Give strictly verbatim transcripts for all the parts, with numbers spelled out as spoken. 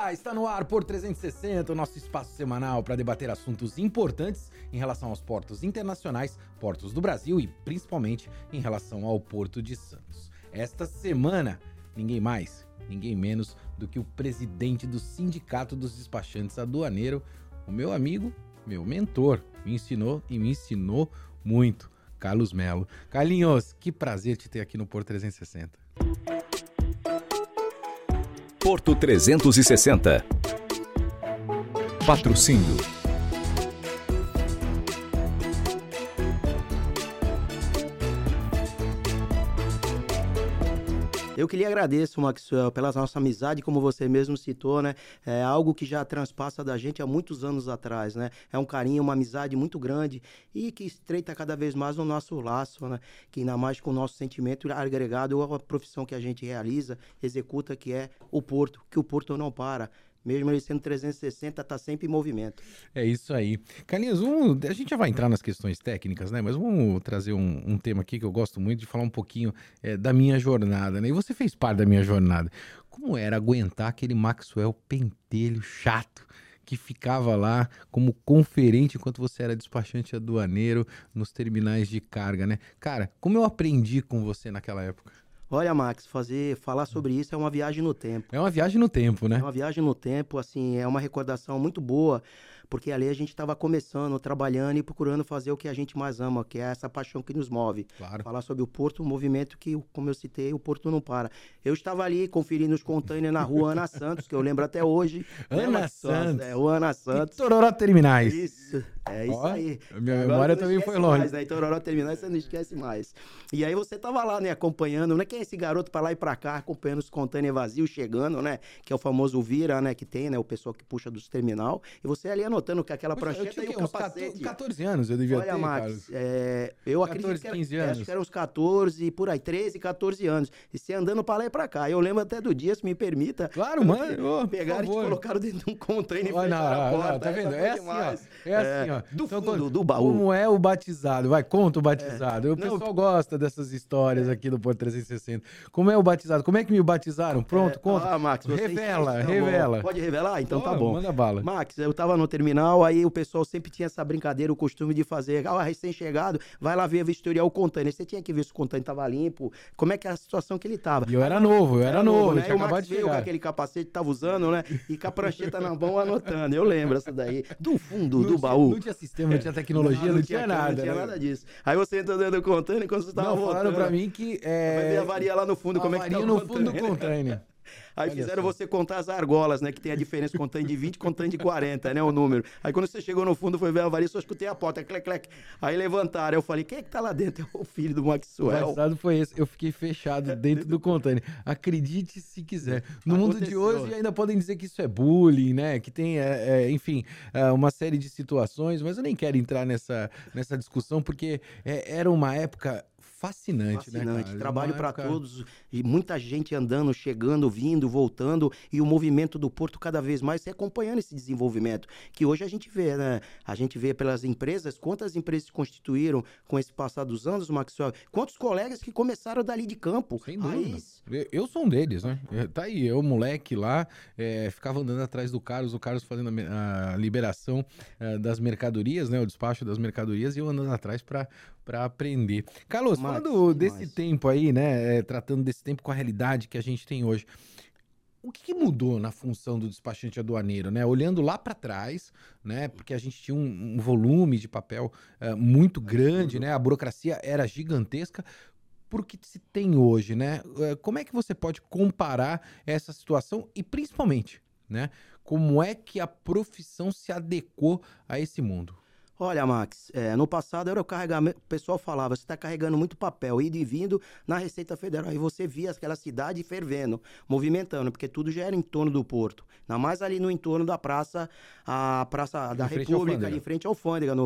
Olá, está no ar por trezentos e sessenta, o nosso espaço semanal para debater assuntos importantes em relação aos portos internacionais, portos do Brasil e principalmente em relação ao Porto de Santos. Esta semana, ninguém mais, ninguém menos do que o presidente do Sindicato dos Despachantes Aduaneiros, o meu amigo, meu mentor, me ensinou e me ensinou muito, Carlos Melo. Carlinhos, que prazer te ter aqui no Porto trezentos e sessenta. Porto trezentos e sessenta. Patrocínio. Eu que lhe agradeço, Maxwell, pela nossa amizade, como você mesmo citou, né? É algo que já transpassa da gente há muitos anos atrás, né? É um carinho, uma amizade muito grande e que estreita cada vez mais o nosso laço, né? Que ainda mais com o nosso sentimento agregado à profissão que a gente realiza, executa, que é o Porto, que o Porto não para. Mesmo ele sendo trezentos e sessenta, está sempre em movimento. É isso aí. Carlinhos, um, a gente já vai entrar nas questões técnicas, né? Mas vamos trazer um, um tema aqui que eu gosto muito de falar um pouquinho é, da minha jornada, né? E você fez parte da minha jornada. Como era aguentar aquele Maxwell pentelho chato que ficava lá como conferente enquanto você era despachante aduaneiro nos terminais de carga, né? Cara, como eu aprendi com você naquela época? Olha, Max, fazer, falar sobre isso é uma viagem no tempo. É uma viagem no tempo, né? É uma viagem no tempo, assim, é uma recordação muito boa, porque ali a gente estava começando, trabalhando e procurando fazer o que a gente mais ama, que é essa paixão que nos move. Claro. Falar sobre o Porto, um movimento que, como eu citei, o Porto não para. Eu estava ali conferindo os containers na rua Ana Santos, que eu lembro até hoje. Ana né, Santos. É, o Ana Santos. E Tororó Terminais. Isso, é isso Ó, aí. A minha Agora memória você não também esquece foi longe. mais, né? Em Tororó Terminais você não esquece mais. E aí você tava lá, né, acompanhando, né? Quem é esse garoto pra lá e pra cá, acompanhando os containers vazios chegando, né? Que é o famoso vira, né? Que tem, né? O pessoal que puxa dos terminal. E você ali anotando que aquela Poxa, eu prancheta tinha e o uns capacete. catorze anos eu devia Olha, ter, Max, Carlos. é, eu catorze, acredito que era, quinze acho anos. que eram uns catorze, por aí, treze, catorze anos. E você andando pra lá e pra cá. Eu lembro até do dia, se me permita. Claro, mano. Oh, pegaram e te colocaram dentro de um container e Oh, fecharam não, a não, porta. não, tá vendo? Essa É foi assim, ó. demais. É assim, ó. Do Então, fundo quando- do baú. Como é o batizado? Vai, conta o batizado. O Não, pessoal gosta dessas histórias aqui do Porto trezentos e sessenta. Como é o batizado? Como é que me batizaram? Pronto, É, conta. Ah, Max, você Revela, tá bom. revela. Pode revelar? Então Oh, tá bom. Manda bala. Max, eu tava no terminal, aí o pessoal sempre tinha essa brincadeira, o costume de fazer, ah, recém-chegado, vai lá ver, vistoriar o container. Você tinha que ver se o container tava limpo, como é que é a situação que ele tava. E eu era novo, eu era novo, eu né? tinha E o acabado Max de veio com chegar. aquele capacete que tava usando, né? E com a prancheta na mão anotando. Eu lembro essa daí. Do fundo Não do tinha- baú. Não tinha sistema, não tinha tecnologia, não, tinha, câmera, nada. Não tinha né? nada disso. Aí você entrou dentro do container, quando você tava Não, voltando. falaram pra mim que... É... Vai ver a varia lá no fundo, como é que tá avaria o no fundo do container. container. Aí Olha fizeram só. você contar as argolas, né? Que tem a diferença container de vinte e container de quarenta, né? O número. Aí quando você chegou no fundo, foi ver a varia, só escutei a porta, clec, clec. Aí levantaram. Eu falei, quem é que tá lá dentro? É o filho do O Maxwell. batizado foi esse. Eu fiquei fechado dentro do container. Acredite se quiser. No mundo de Aconteceu. hoje ainda podem dizer que isso é bullying, né? Que tem, é, é, enfim, é, uma série de situações, mas eu nem quero entrar nessa, nessa discussão porque é, era uma época fascinante, né, Fascinante, cara? trabalho Uma para época- todos, e muita gente andando, chegando, vindo, voltando, e o movimento do Porto cada vez mais se acompanhando esse desenvolvimento, que hoje a gente vê, né? A gente vê pelas empresas, quantas empresas se constituíram com esse passar dos anos, Maxwell, quantos colegas que começaram dali de campo. Sem dúvida. Raiz. Eu- Eu sou um deles, né? É, Tá aí, eu, moleque lá, é, ficava andando atrás do Carlos, o Carlos fazendo a, me- a liberação é, das mercadorias, né? O despacho das mercadorias, e eu andando atrás pra, pra aprender. Carlos, Max, falando desse demais. tempo aí, né? é, tratando desse tempo com a realidade que a gente tem hoje. O que, que mudou na função do despachante aduaneiro, né? Olhando lá para trás, né? Porque a gente tinha um, um volume de papel eh, muito grande, né? A burocracia era gigantesca. Por que se tem hoje, né? Eh, Como é que você pode comparar essa situação e, principalmente, né? Como é que a profissão se adequou a esse mundo? Olha, Max, é, no passado era o carregamento, o pessoal falava, você está carregando muito papel, indo e vindo na Receita Federal, e você via aquela cidade fervendo, movimentando, porque tudo já era em torno do porto, ainda mais ali no entorno da praça, a praça da Em frente à República, alfândega. em frente à alfândega, no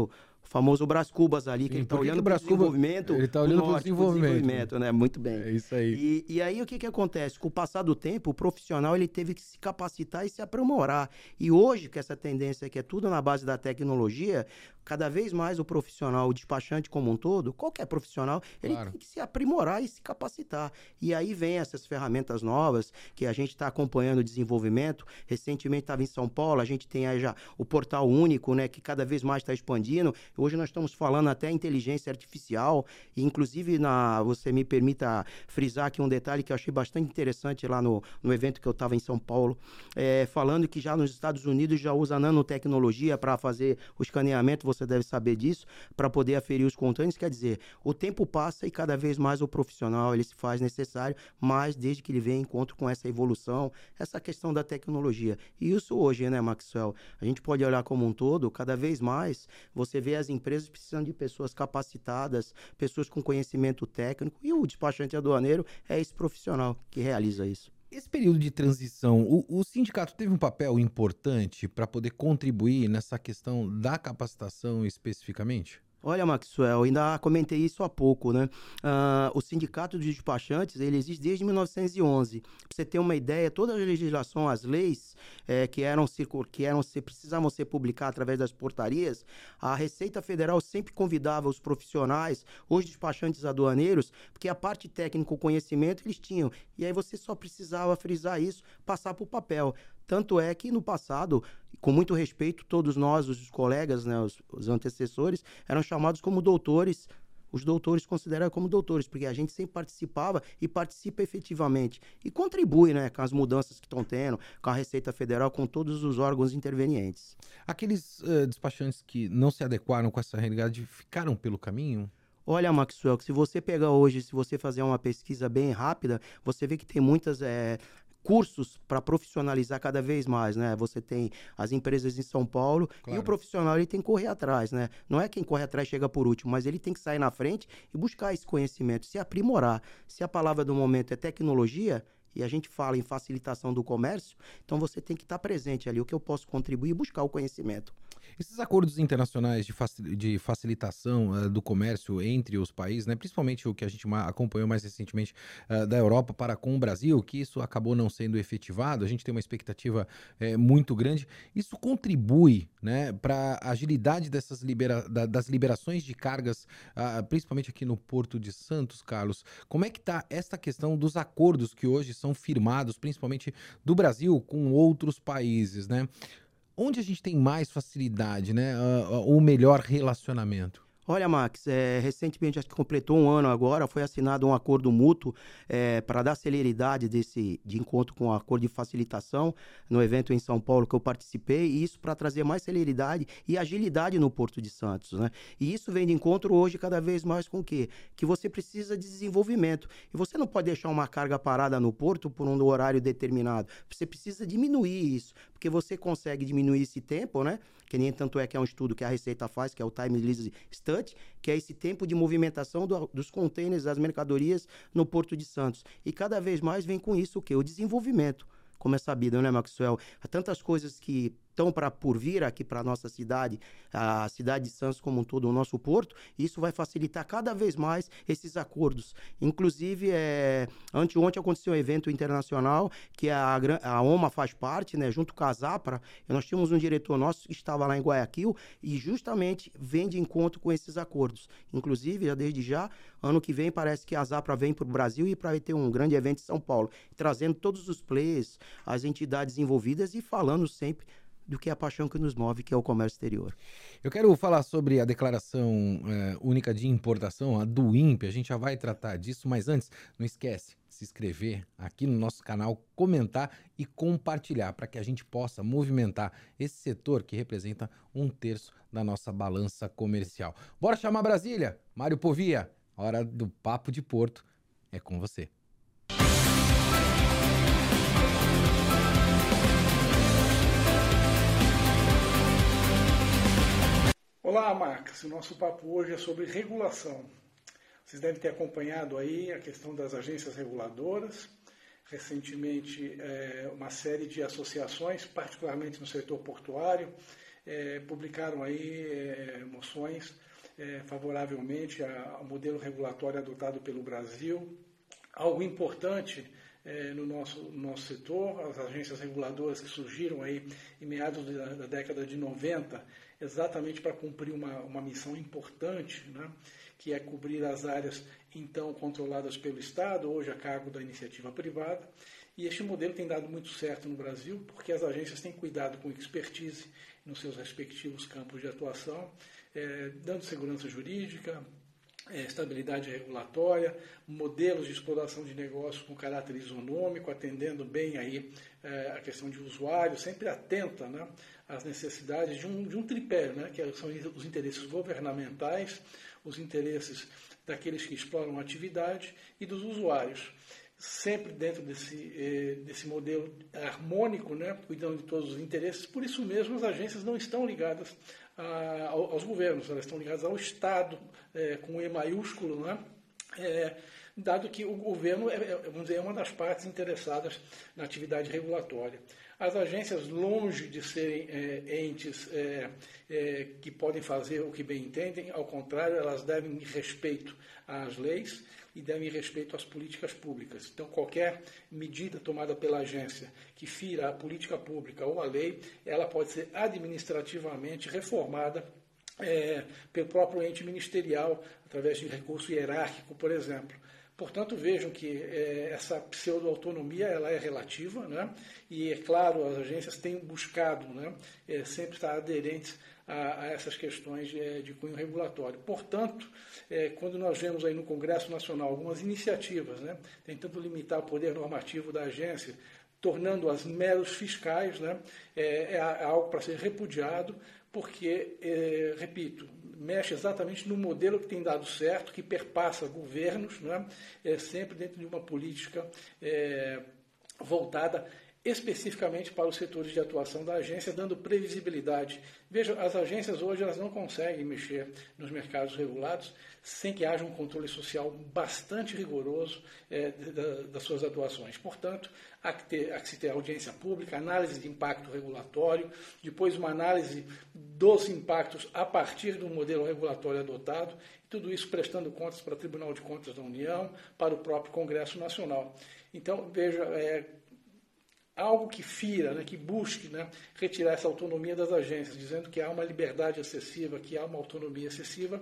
o famoso Brás Cubas ali, Sim, que ele está por que olhando que o para o Brás Cubas- desenvolvimento. ele tá do olhando pro norte, pro desenvolvimento. desenvolvimento, né? Muito bem. É isso aí. E, e aí o que, que acontece? Com o passar do tempo, o profissional ele teve que se capacitar e se aprimorar. E hoje, que essa tendência que é tudo na base da tecnologia, cada vez mais o profissional, o despachante como um todo, qualquer profissional, ele Claro. tem que se aprimorar e se capacitar. E aí vem essas ferramentas novas que a gente está acompanhando o desenvolvimento. Recentemente estava em São Paulo, a gente tem aí já o portal único, né, que cada vez mais está expandindo. Hoje nós estamos falando até inteligência artificial, e inclusive, na, você me permita frisar aqui um detalhe que eu achei bastante interessante lá no, no evento que eu estava em São Paulo, é, falando que já nos Estados Unidos já usa nanotecnologia para fazer o escaneamento, você deve saber disso, para poder aferir os containers. Quer dizer, o tempo passa e cada vez mais o profissional ele se faz necessário, mas desde que ele vem em encontro com essa evolução, essa questão da tecnologia. E isso hoje, né, Maxwell? A gente pode olhar como um todo, cada vez mais você vê as empresas precisando de pessoas capacitadas, pessoas com conhecimento técnico, e o despachante aduaneiro é esse profissional que realiza isso. Esse período de transição, o, o sindicato teve um papel importante para poder contribuir nessa questão da capacitação especificamente? Olha, Maxwell, ainda comentei isso há pouco, né? Ah, o Sindicato dos Despachantes, ele existe desde mil novecentos e onze. Para você ter uma ideia, toda a legislação, as leis eh, que, eram, que eram, precisavam ser publicadas através das portarias, a Receita Federal sempre convidava os profissionais, os despachantes aduaneiros, porque a parte técnica, o conhecimento, eles tinham. E aí você só precisava frisar isso, passar para o papel. Tanto é que no passado, com muito respeito, todos nós, os colegas, né, os, os antecessores, eram chamados como doutores. Os doutores consideravam como doutores, porque a gente sempre participava e participa efetivamente. E contribui, né, com as mudanças que estão tendo, com a Receita Federal, com todos os órgãos intervenientes. Aqueles uh, despachantes que não se adequaram com essa realidade ficaram pelo caminho? Olha, Maxwell, que se você pegar hoje, se você fazer uma pesquisa bem rápida, você vê que tem muitas... É, cursos para profissionalizar cada vez mais, né? Você tem as empresas em São Paulo, claro, e o profissional ele tem que correr atrás, né? Não é quem corre atrás chega por último, mas ele tem que sair na frente e buscar esse conhecimento, se aprimorar. Se a palavra do momento é tecnologia, e a gente fala em facilitação do comércio, então você tem que estar presente ali, o que eu posso contribuir e buscar o conhecimento. Esses acordos internacionais de, facil, de facilitação uh, do comércio entre os países, né, principalmente o que a gente acompanhou mais recentemente uh, da Europa para com o Brasil, que isso acabou não sendo efetivado, a gente tem uma expectativa é, muito grande, isso contribui, né, para a agilidade dessas libera, da, das liberações de cargas, uh, principalmente aqui no Porto de Santos, Carlos. Como é que está essa questão dos acordos que hoje são firmados, principalmente do Brasil com outros países, né? Onde a gente tem mais facilidade, né? Uh, uh, o melhor relacionamento? Olha, Max, é, recentemente, acho que completou um ano agora, foi assinado um acordo mútuo é, para dar celeridade desse, de encontro com o acordo de facilitação no evento em São Paulo que eu participei, e isso para trazer mais celeridade e agilidade no Porto de Santos, né? E isso vem de encontro hoje cada vez mais com o quê? Que você precisa de desenvolvimento. E você não pode deixar uma carga parada no porto por um horário determinado. Você precisa diminuir isso, porque você consegue diminuir esse tempo, né? Que nem tanto é que é um estudo que a Receita faz, que é o Time Release Study, que é esse tempo de movimentação do, dos contêineres, das mercadorias no Porto de Santos. E cada vez mais vem com isso o quê? O desenvolvimento. Como é sabido, né, Maxwell? Há tantas coisas que estão para por vir aqui para a nossa cidade, a cidade de Santos como um todo, o nosso porto, e isso vai facilitar cada vez mais esses acordos. Inclusive, é, anteontem aconteceu um evento internacional que a, a OMA faz parte, né, junto com a Zapra, e nós tínhamos um diretor nosso que estava lá em Guayaquil e justamente vem de encontro com esses acordos. Inclusive, já desde já, ano que vem parece que a Zapra vem para o Brasil e para ter um grande evento em São Paulo, trazendo todos os players, as entidades envolvidas e falando sempre do que é a paixão que nos move, que é o comércio exterior. Eu quero falar sobre a Declaração é, Única de Importação, a do I N P E, a gente já vai tratar disso, mas antes, não esquece de se inscrever aqui no nosso canal, comentar e compartilhar, para que a gente possa movimentar esse setor que representa um terço da nossa balança comercial. Bora chamar Brasília? Mário Povia, hora do Papo de Porto, é com você. Olá, Max. O nosso papo hoje é sobre regulação. Vocês devem ter acompanhado aí a questão das agências reguladoras. Recentemente, é, uma série de associações, particularmente no setor portuário, é, publicaram aí é, moções é, favoravelmente ao modelo regulatório adotado pelo Brasil. Algo importante é, no, nosso, no nosso setor, as agências reguladoras que surgiram aí em meados da, da década de noventa, exatamente para cumprir uma, uma missão importante, né, que é cobrir as áreas então controladas pelo Estado, hoje a cargo da iniciativa privada. E este modelo tem dado muito certo no Brasil, porque as agências têm cuidado com expertise nos seus respectivos campos de atuação, é, dando segurança jurídica, é, estabilidade regulatória, modelos de exploração de negócios com caráter isonômico, atendendo bem aí, é, a questão de usuário, sempre atenta, né, às necessidades de um, de um tripé, né, que são os interesses governamentais, os interesses daqueles que exploram a atividade e dos usuários. Sempre dentro desse, eh, desse modelo harmônico, né, cuidando de todos os interesses. Por isso mesmo, as agências não estão ligadas a, aos governos, elas estão ligadas ao Estado, eh, com E maiúsculo, né, eh, dado que o governo é, vamos dizer, é uma das partes interessadas na atividade regulatória. As agências, longe de serem é, entes é, é, que podem fazer o que bem entendem, ao contrário, elas devem respeito às leis e devem respeito às políticas públicas. Então, qualquer medida tomada pela agência que fira a política pública ou a lei, ela pode ser administrativamente reformada é, pelo próprio ente ministerial, através de recurso hierárquico, por exemplo. Portanto, vejam que é, essa pseudo-autonomia ela é relativa, né? E, é claro, as agências têm buscado, né, é, sempre estar aderentes a, a essas questões de, de cunho regulatório. Portanto, é, quando nós vemos aí no Congresso Nacional algumas iniciativas, né, tentando limitar o poder normativo da agência, tornando-as meros fiscais, né, é, é algo para ser repudiado, porque, é, repito, mexe exatamente no modelo que tem dado certo, que perpassa governos, né, é, sempre dentro de uma política é, voltada especificamente para os setores de atuação da agência, dando previsibilidade. Veja, as agências hoje elas não conseguem mexer nos mercados regulados sem que haja um controle social bastante rigoroso é, da, das suas atuações. Portanto, há que, ter, há que se ter audiência pública, análise de impacto regulatório, depois uma análise dos impactos a partir do modelo regulatório adotado, tudo isso prestando contas para o Tribunal de Contas da União, para o próprio Congresso Nacional. Então, veja, é, algo que fira, né, que busque, né, retirar essa autonomia das agências, dizendo que há uma liberdade excessiva, que há uma autonomia excessiva,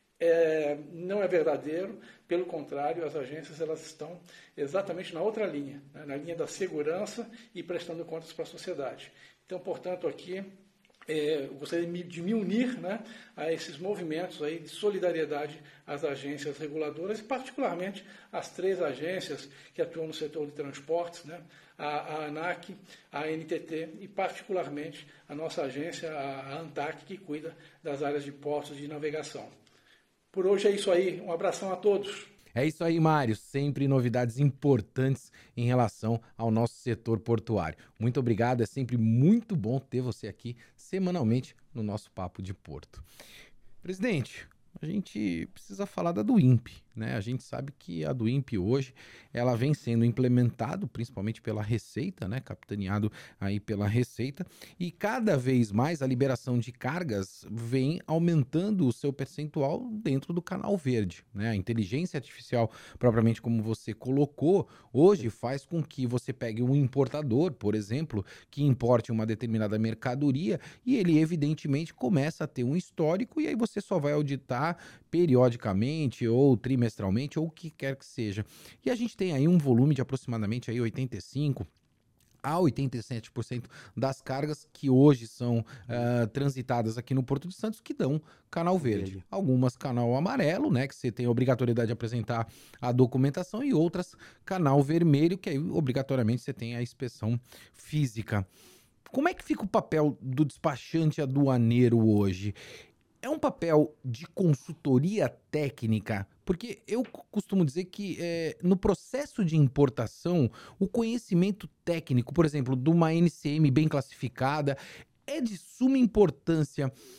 é, não é verdadeiro. Pelo contrário, as agências elas estão exatamente na outra linha, né, na linha da segurança e prestando contas para a sociedade. Então, portanto, aqui é, eu gostaria de me unir, né, a esses movimentos aí de solidariedade às agências reguladoras, e particularmente às três agências que atuam no setor de transportes, né, a, a ANAC, a N T T e particularmente a nossa agência, a, a ANTAC, que cuida das áreas de portos e de navegação. Por hoje é isso aí. Um abração a todos. É isso aí, Mário. Sempre novidades importantes em relação ao nosso setor portuário. Muito obrigado. É sempre muito bom ter você aqui semanalmente no nosso Papo de Porto. Presidente, a gente precisa falar da do INPE, né? A gente sabe que a do INPE hoje, ela vem sendo implementado principalmente pela Receita, né? Capitaneado aí pela Receita, e cada vez mais a liberação de cargas vem aumentando o seu percentual dentro do Canal Verde, né? A inteligência artificial, propriamente como você colocou, hoje faz com que você pegue um importador, por exemplo, que importe uma determinada mercadoria e ele evidentemente começa a ter um histórico e aí você só vai auditar periodicamente ou trimestralmente ou o que quer que seja. E a gente tem aí um volume de aproximadamente aí oitenta e cinco a oitenta e sete por cento das cargas que hoje são uh, transitadas aqui no Porto de Santos que dão canal verde. verde. Algumas canal amarelo, né, que você tem a obrigatoriedade de apresentar a documentação, e outras canal vermelho, que aí obrigatoriamente você tem a inspeção física. Como é que fica o papel do despachante aduaneiro hoje? É um papel de consultoria técnica, porque eu costumo dizer que é, no processo de importação, o conhecimento técnico, por exemplo, de uma N C M bem classificada, é de suma importância.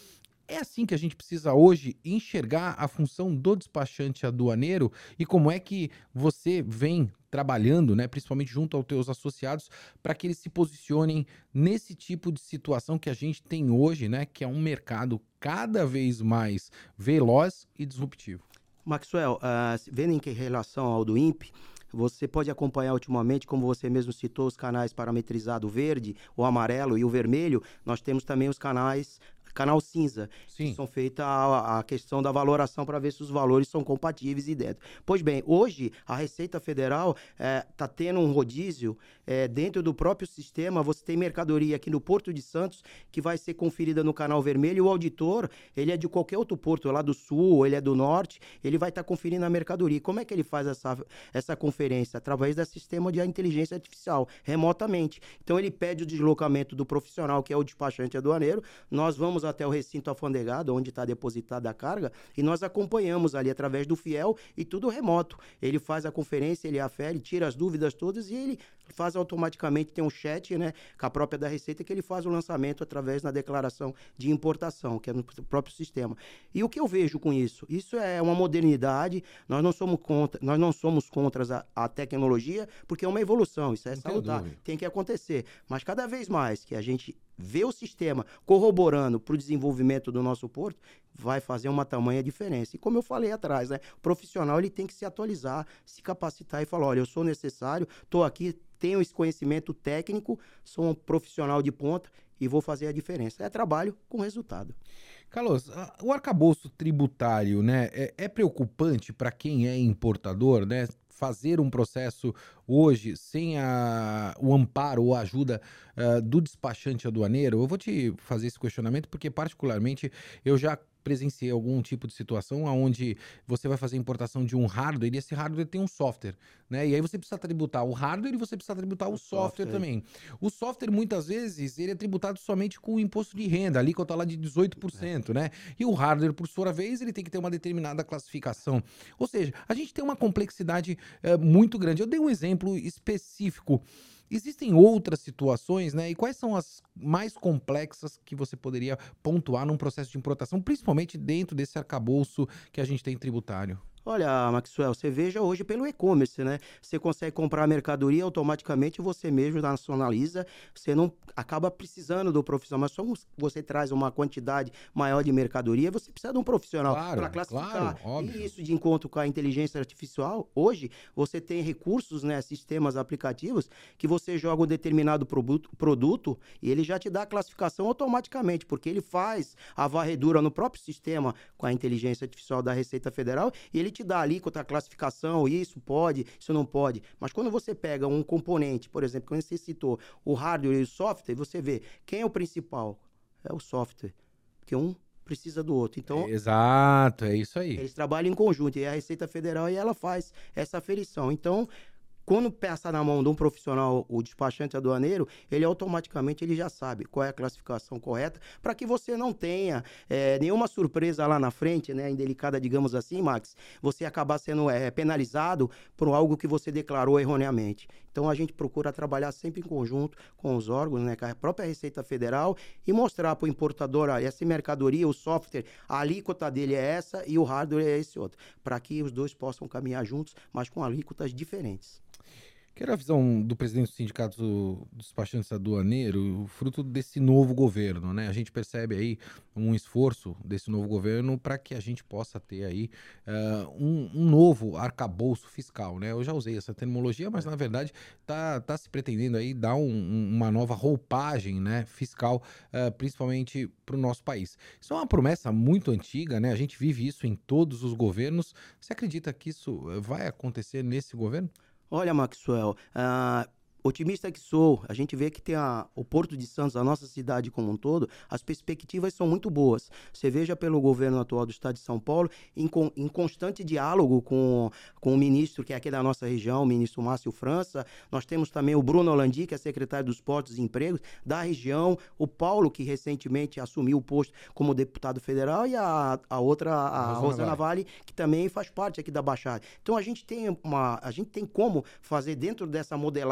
É assim que a gente precisa hoje enxergar a função do despachante aduaneiro e como é que você vem trabalhando, né, principalmente junto aos teus associados, para que eles se posicionem nesse tipo de situação que a gente tem hoje, né, que é um mercado cada vez mais veloz e disruptivo. Maxwell, uh, vendo em que relação ao do I N P E, você pode acompanhar ultimamente, como você mesmo citou, os canais parametrizados verde, o amarelo e o vermelho. Nós temos também os canais canal cinza, Sim. que são feitas a, a questão da valoração para ver se os valores são compatíveis e dentro. Pois bem, hoje a Receita Federal está é, tendo um rodízio é, dentro do próprio sistema. Você tem mercadoria aqui no Porto de Santos que vai ser conferida no canal vermelho e o auditor, ele é de qualquer outro porto, lá do sul, ele é do norte, ele vai estar tá conferindo a mercadoria. Como é que ele faz essa, essa conferência? Através do sistema de inteligência artificial, remotamente. Então ele pede o deslocamento do profissional, que é o despachante aduaneiro, nós vamos até o recinto alfandegado, onde está depositada a carga, e nós acompanhamos ali através do fiel e tudo remoto. Ele faz a conferência, ele afere, tira as dúvidas todas e ele faz automaticamente, tem um chat, né, com a própria da Receita, que ele faz o lançamento através da declaração de importação, que é no próprio sistema. E o que eu vejo com isso? Isso é uma modernidade, nós não somos contra, nós não somos contra a, a tecnologia, porque é uma evolução, isso é salutar, tem que acontecer. Mas cada vez mais que a gente vê o sistema corroborando para o desenvolvimento do nosso porto, vai fazer uma tamanha diferença. E como eu falei atrás, né, o profissional ele tem que se atualizar, se capacitar e falar, olha, eu sou necessário, estou aqui, tenho esse conhecimento técnico, sou um profissional de ponta e vou fazer a diferença. É trabalho com resultado. Carlos, o arcabouço tributário, né, é, é preocupante para quem é importador, né? Fazer um processo hoje sem a, o amparo ou a ajuda uh, do despachante aduaneiro? Eu vou te fazer esse questionamento porque, particularmente, eu já presenciei algum tipo de situação onde você vai fazer importação de um hardware e esse hardware tem um software, né? E aí você precisa tributar o hardware e você precisa tributar o, o software, software também. O software, muitas vezes, ele é tributado somente com o imposto de renda, ali quando tá lá de dezoito por cento, é. né? E o hardware, por sua vez, ele tem que ter uma determinada classificação. Ou seja, a gente tem uma complexidade é, muito grande. Eu dei um exemplo específico. Existem outras situações, né? E quais são as mais complexas que você poderia pontuar num processo de importação, principalmente dentro desse arcabouço que a gente tem tributário? Olha, Maxwell, você veja hoje pelo e-commerce, né? Você consegue comprar a mercadoria automaticamente, você mesmo nacionaliza, você não acaba precisando do profissional, mas só você traz uma quantidade maior de mercadoria, você precisa de um profissional claro, para classificar. Claro, óbvio. E isso de encontro com a inteligência artificial, hoje você tem recursos, né, sistemas aplicativos, que você joga um determinado produto, produto e ele já te dá a classificação automaticamente, porque ele faz a varredura no próprio sistema com a inteligência artificial da Receita Federal e ele te dá ali com a classificação, isso pode, isso não pode. Mas quando você pega um componente, por exemplo, como você citou, o hardware e o software, você vê quem é o principal? É o software. Porque um precisa do outro. Então, é, exato, é isso aí. Eles trabalham em conjunto, e a Receita Federal e ela faz essa aferição. Então, quando passa na mão de um profissional, o despachante aduaneiro, ele automaticamente ele já sabe qual é a classificação correta, para que você não tenha é, nenhuma surpresa lá na frente, né, indelicada, digamos assim, Max, você acabar sendo é, penalizado por algo que você declarou erroneamente. Então a gente procura trabalhar sempre em conjunto com os órgãos, né, com a própria Receita Federal e mostrar para o importador, ah, essa mercadoria, o software, a alíquota dele é essa e o hardware é esse outro, para que os dois possam caminhar juntos, mas com alíquotas diferentes. Quero a visão do presidente do Sindicato dos Despachantes Aduaneiros, fruto desse novo governo, né? A gente percebe aí um esforço desse novo governo para que a gente possa ter aí uh, um, um novo arcabouço fiscal, né? Eu já usei essa terminologia, mas na verdade tá, tá se pretendendo aí dar um, um, uma nova roupagem, né, fiscal, uh, principalmente para o nosso país. Isso é uma promessa muito antiga, né? A gente vive isso em todos os governos. Você acredita que isso vai acontecer nesse governo? Olha, Maxwell, uh, otimista que sou, a gente vê que tem a, o Porto de Santos, a nossa cidade como um todo, as perspectivas são muito boas. Você veja pelo governo atual do estado de São Paulo, em, em constante diálogo com, com o ministro, que é aqui da nossa região, o ministro Márcio França. Nós temos também o Bruno Holandi, que é secretário dos Portos e Empregos da região, o Paulo, que recentemente assumiu o posto como deputado federal, e a, a outra, a Rosana, Rosana Vale, que também faz parte aqui da Baixada. Então a gente tem uma, a gente tem como fazer dentro dessa modelagem do governo,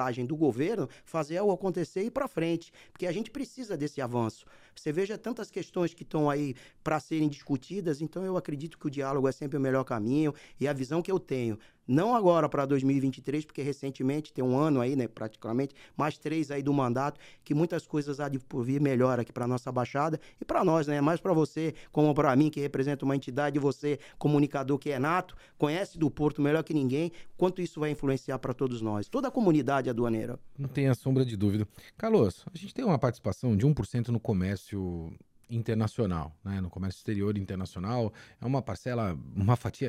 governo fazer algo acontecer e ir para frente, porque a gente precisa desse avanço. Você veja tantas questões que estão aí para serem discutidas, então eu acredito que o diálogo é sempre o melhor caminho e a visão que eu tenho, não agora para dois mil e vinte e três, porque recentemente tem um ano aí, né, praticamente, mais três aí do mandato, que muitas coisas há de por vir melhor aqui para nossa Baixada e para nós, né, mais para você, como para mim, que representa uma entidade, e você, comunicador que é nato, conhece do Porto melhor que ninguém, quanto isso vai influenciar para todos nós, toda a comunidade aduaneira. Não tenha sombra de dúvida. Carlos, a gente tem uma participação de um por cento no comércio internacional, né? No comércio exterior internacional, é uma parcela, uma fatia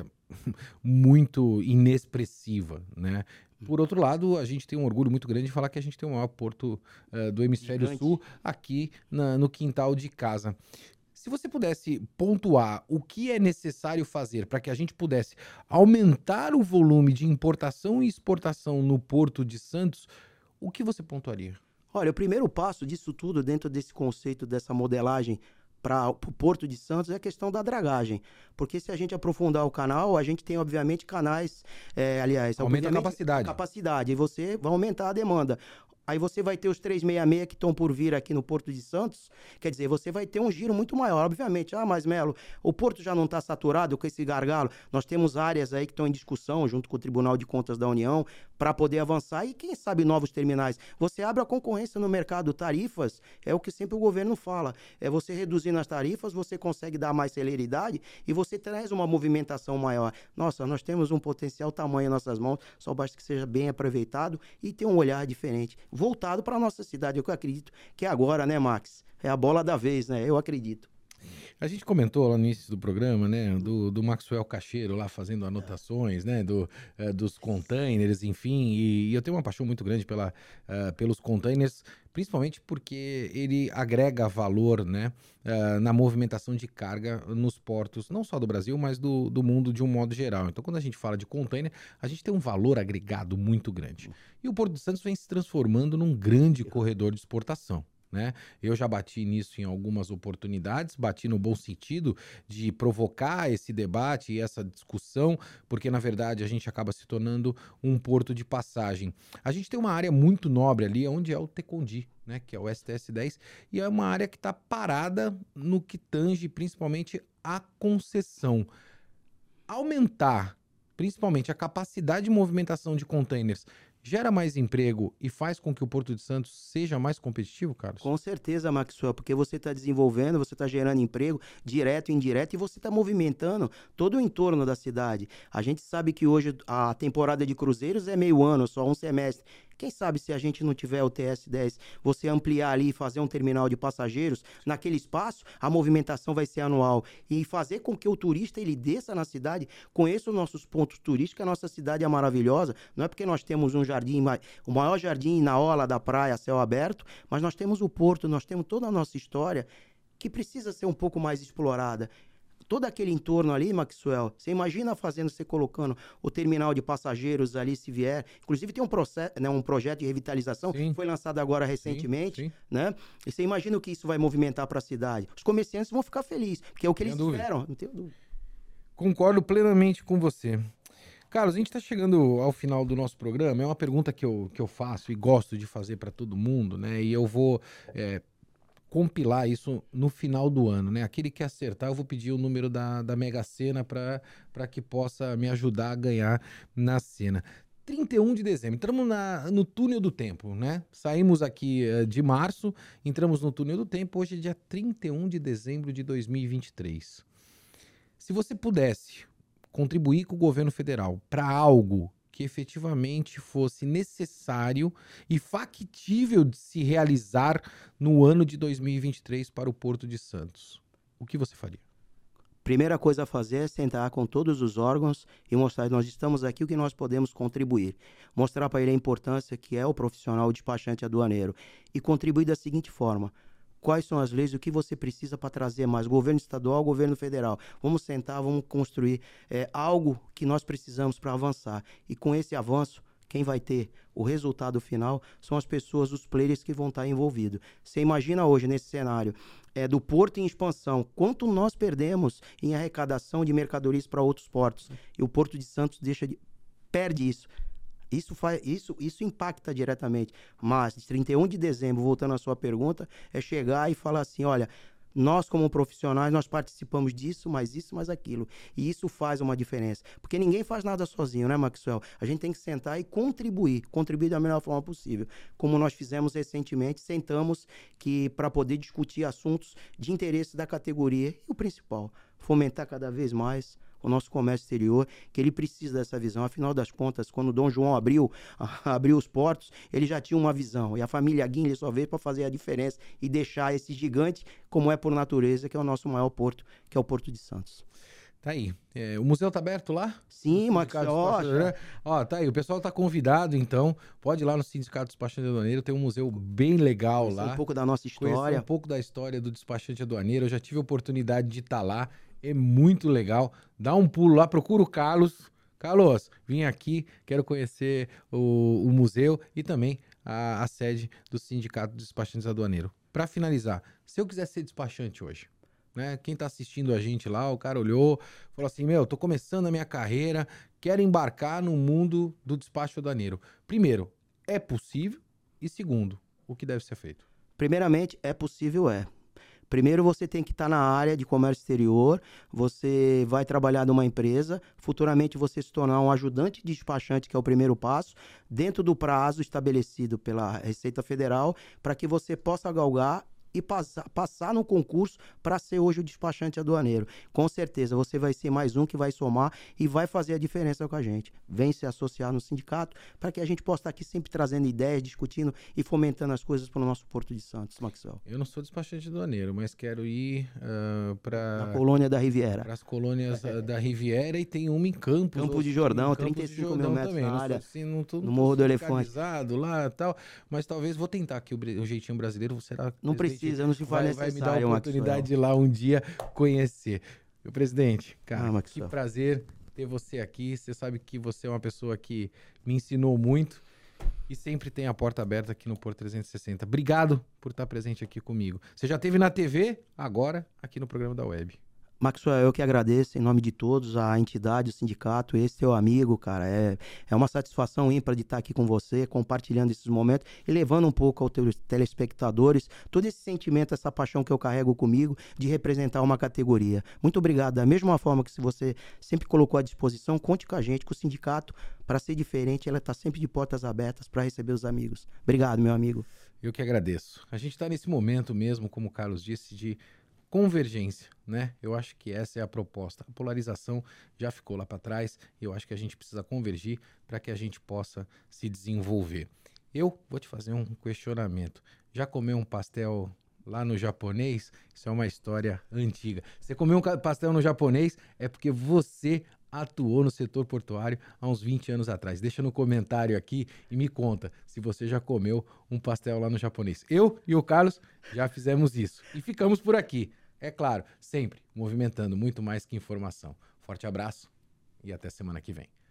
muito inexpressiva, né? Por outro lado, a gente tem um orgulho muito grande de falar que a gente tem o maior porto uh, do hemisfério Gigante. sul aqui na, no quintal de casa. Se você pudesse pontuar o que é necessário fazer para que a gente pudesse aumentar o volume de importação e exportação no Porto de Santos, o que você pontuaria? Olha, o primeiro passo disso tudo, dentro desse conceito, dessa modelagem para o Porto de Santos, é a questão da dragagem. Porque se a gente aprofundar o canal, a gente tem, obviamente, canais, é, aliás... Aumenta a obviamente, capacidade. capacidade, e você vai aumentar a demanda. Aí você vai ter os trezentos e sessenta e seis que estão por vir aqui no Porto de Santos, quer dizer, você vai ter um giro muito maior, obviamente. Ah, mas Melo, o Porto já não está saturado com esse gargalo? Nós temos áreas aí que estão em discussão, junto com o Tribunal de Contas da União, para poder avançar e, quem sabe, novos terminais. Você abre a concorrência no mercado, tarifas, é o que sempre o governo fala. É você reduzindo as tarifas, você consegue dar mais celeridade e você traz uma movimentação maior. Nossa, nós temos um potencial tamanho em nossas mãos, só basta que seja bem aproveitado e ter um olhar diferente, voltado para a nossa cidade. Eu acredito que agora, né, Max? É a bola da vez, né? Eu acredito. A gente comentou lá no início do programa, né, do, do Maxwell Cacheiro lá fazendo anotações, né, do, uh, dos containers, enfim, e, e eu tenho uma paixão muito grande pela, uh, pelos containers, principalmente porque ele agrega valor, né, uh, na movimentação de carga nos portos, não só do Brasil, mas do, do mundo de um modo geral. Então, quando a gente fala de container, a gente tem um valor agregado muito grande. E o Porto de Santos vem se transformando num grande corredor de exportação. Né? Eu já bati nisso em algumas oportunidades, bati no bom sentido de provocar esse debate e essa discussão, porque na verdade a gente acaba se tornando um porto de passagem. A gente tem uma área muito nobre ali, onde é o Tecondi, né? Que é o S T S dez, e é uma área que está parada no que tange principalmente a concessão. Aumentar principalmente a capacidade de movimentação de containers gera mais emprego e faz com que o Porto de Santos seja mais competitivo, Carlos? Com certeza, Maxwell, porque você está desenvolvendo, você está gerando emprego direto e indireto e você está movimentando todo o entorno da cidade. A gente sabe que hoje a temporada de cruzeiros é meio ano, só um semestre. Quem sabe se a gente não tiver o T S dez, você ampliar ali e fazer um terminal de passageiros, naquele espaço, a movimentação vai ser anual. E fazer com que o turista ele desça na cidade, conheça os nossos pontos turísticos, a nossa cidade é maravilhosa. Não é porque nós temos um jardim, o maior jardim na orla da praia, a céu aberto, mas nós temos o porto, nós temos toda a nossa história que precisa ser um pouco mais explorada. Todo aquele entorno ali, Maxwell, você imagina fazendo, você colocando o terminal de passageiros ali, se vier. Inclusive tem um, processo, né, um projeto de revitalização, que foi lançado agora recentemente, sim, sim. Né? E você imagina o que isso vai movimentar para a cidade. Os comerciantes vão ficar felizes, porque é o que eles esperam. Não tenho dúvida. Concordo plenamente com você. Carlos, a gente está chegando ao final do nosso programa. É uma pergunta que eu, que eu faço e gosto de fazer para todo mundo, né? E eu vou... É, compilar isso no final do ano, né? Aquele que acertar, eu vou pedir o número da, da Mega Sena para que possa me ajudar a ganhar na cena. trinta e um de dezembro, entramos na, no túnel do tempo, né? Saímos aqui uh, de março, entramos no túnel do tempo, hoje é dia trinta e um de dezembro de dois mil e vinte e três. Se você pudesse contribuir com o governo federal para algo que efetivamente fosse necessário e factível de se realizar no ano de dois mil e vinte e três para o Porto de Santos, o que você faria? Primeira coisa a fazer é sentar com todos os órgãos e mostrar que nós estamos aqui, o que nós podemos contribuir. Mostrar para ele a importância que é o profissional despachante aduaneiro e contribuir da seguinte forma: quais são as leis, o que você precisa para trazer mais, governo estadual, governo federal. Vamos sentar, vamos construir é, algo que nós precisamos para avançar. E com esse avanço, quem vai ter o resultado final são as pessoas, os players que vão estar envolvidos. Você imagina hoje, nesse cenário é, do porto em expansão, quanto nós perdemos em arrecadação de mercadorias para outros portos. E o Porto de Santos deixa de, perde isso. Isso, faz, isso, isso impacta diretamente. Mas, de trinta e um de dezembro, voltando à sua pergunta, é chegar e falar assim, olha, nós como profissionais, nós participamos disso, mais isso, mais aquilo. E isso faz uma diferença. Porque ninguém faz nada sozinho, né, Maxwell? A gente tem que sentar e contribuir, contribuir da melhor forma possível. Como nós fizemos recentemente, sentamos que para poder discutir assuntos de interesse da categoria. E o principal, fomentar cada vez mais o nosso comércio exterior, que ele precisa dessa visão. Afinal das contas, quando o Dom João abriu, abriu os portos, ele já tinha uma visão. E a família Guinle só veio para fazer a diferença e deixar esse gigante, como é por natureza, que é o nosso maior porto, que é o Porto de Santos. Tá aí. É, o museu tá aberto lá? Sim, Max, ó, ó, tá aí. O pessoal tá convidado, então. Pode ir lá no Sindicato Despachante Aduaneiro. Tem um museu bem legal Conhecer lá. um pouco da nossa história. Conhecer um pouco da história do despachante aduaneiro. Eu já tive a oportunidade de estar lá. É muito legal. Dá um pulo lá, procura o Carlos. Carlos, vim aqui, quero conhecer o, o museu e também a, a sede do Sindicato de Despachantes Aduaneiros. Para finalizar, se eu quiser ser despachante hoje, né? Quem tá assistindo a gente lá, o cara olhou, falou assim, meu, tô começando a minha carreira, quero embarcar no mundo do despacho aduaneiro. Primeiro, é possível? E segundo, o que deve ser feito? Primeiramente, é possível, é. Primeiro você tem que estar na área de comércio exterior, você vai trabalhar numa empresa, futuramente você se tornar um ajudante de despachante, que é o primeiro passo, dentro do prazo estabelecido pela Receita Federal, para que você possa galgar e passar, passar no concurso para ser hoje o despachante aduaneiro. Com certeza, você vai ser mais um que vai somar e vai fazer a diferença com a gente. Vem se associar no sindicato para que a gente possa estar aqui sempre trazendo ideias, discutindo e fomentando as coisas para o nosso Porto de Santos, Maxwell. Eu não sou despachante aduaneiro, mas quero ir uh, para... Na colônia da Riviera. Para as colônias uh, da Riviera e tem uma em Campos. Campo de Jordão, Campos trinta e cinco Jordão mil metros também. na Não área, sou, assim, não tô, no não Morro do Elefante. Lá e tal, mas talvez vou tentar aqui o, o jeitinho brasileiro. Será não precisa, não se faz vai, necessário. Vai me dar a oportunidade de ir lá um dia conhecer. Meu presidente, cara, ah, que prazer ter você aqui. Você sabe que você é uma pessoa que me ensinou muito e sempre tem a porta aberta aqui no Porto trezentos e sessenta. Obrigado por estar presente aqui comigo. Você já esteve na T V, agora aqui no programa da Web. Maxwell, eu que agradeço em nome de todos, a entidade, o sindicato, esse teu amigo, cara, é, é uma satisfação ímpar de estar aqui com você, compartilhando esses momentos e levando um pouco aos teus telespectadores todo esse sentimento, essa paixão que eu carrego comigo de representar uma categoria. Muito obrigado. Da mesma forma que se você sempre colocou à disposição, conte com a gente, com o sindicato, para ser diferente, ela está sempre de portas abertas para receber os amigos. Obrigado, meu amigo. Eu que agradeço. A gente está nesse momento mesmo, como o Carlos disse, de convergência, né? Eu acho que essa é a proposta. A polarização já ficou lá para trás e eu acho que a gente precisa convergir para que a gente possa se desenvolver. Eu vou te fazer um questionamento. Já comeu um pastel lá no japonês? Isso é uma história antiga. Você comeu um pastel no japonês é porque você atuou no setor portuário há uns vinte anos atrás. Deixa no comentário aqui e me conta se você já comeu um pastel lá no japonês. Eu e o Carlos já fizemos isso. E ficamos por aqui. É claro, sempre movimentando muito mais que informação. Forte abraço e até semana que vem.